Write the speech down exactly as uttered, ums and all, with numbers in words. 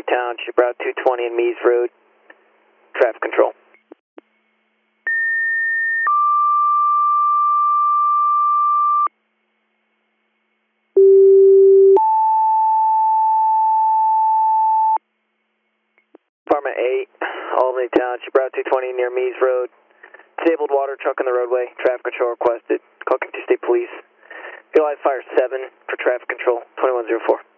Township, Route two twenty and Mees Road, traffic control. Department eight, Albany Township, Route two twenty near Mees Road. Disabled water truck on the roadway, traffic control requested. Call Kentucky State Police. Realize Fire seven for traffic control, twenty-one oh four.